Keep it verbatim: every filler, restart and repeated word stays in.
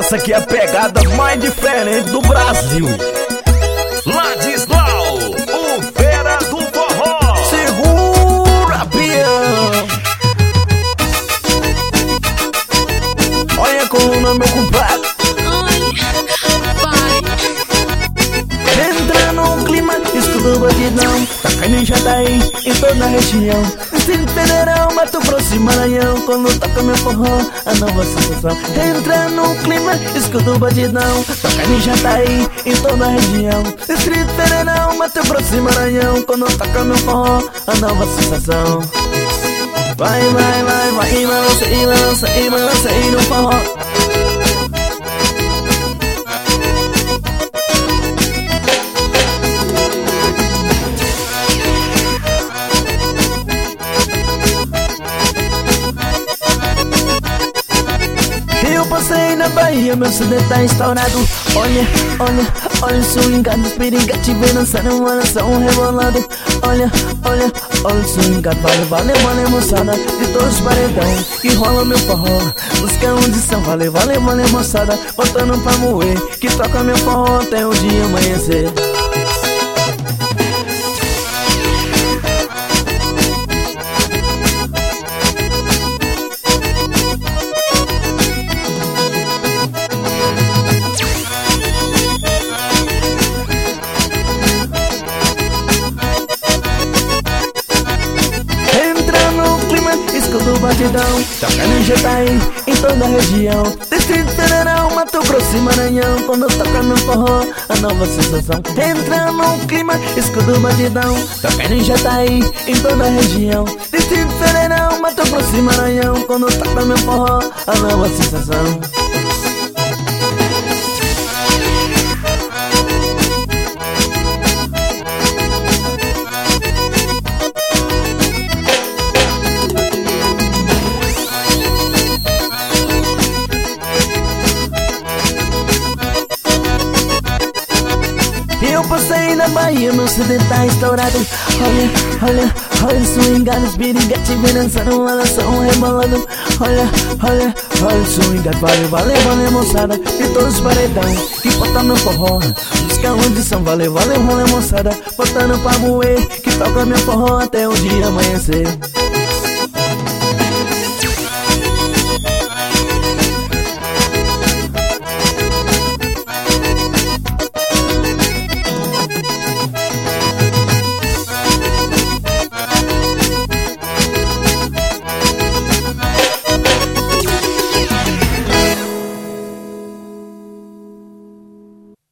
Essa aqui é a pegada mais diferente do Brasil. Ladislau, o fera do forró. Segura, peão. Olha a coluna, meu compadre. Entra no clima, escuta o batidão. Tá caindo já daí em toda a região. Distrito Federal, Mato Grosso e Maranhão. Quando toca meu forró, a nova sensação. Entra no clima, escuta o batidão. Tá caindo já daí em toda a região. Distrito Federal, Mato Grosso e Maranhão. Quando toca meu forró, a nova sensação. Vai, vai, vai, vai, e balança, e balança, e balança aí no forró. Eu passei na Bahia, meu C D tá estourado. Olha, olha, olha o swingado, os piriguete vem dançando uma nação rebolando. Olha, olha, olha o swingado, vale, vale, vale, moçada. De todos os paredão que rola meu forró. Busca onde são, vale, vale, vale, moçada. Botando pra moer, que toca meu forró até o dia amanhecer. Escuta o batidão, toca no Jetaí, em toda a região. Distrito Federal, Mato Grosso e Maranhão. Quando toca meu forró, a nova sensação. Entra no clima, escuta o batidão, toca no Jetaí, em toda a região. Distrito Federal, Mato Grosso e Maranhão. Quando toca meu forró, a nova sensação. Eu passei na Bahia, meu C D tá estourado. Olha, olha, olha o swingado, os piriguete vem dançando uma nação rebolando. Olha, olha, olha o swingado, vale, vale, vale, moçada. De todos os paredão que botam meu forró. Busca onde são, vale, vale, vale, moçada. Botando pra moer, que toca meu forró até o dia amanhecer.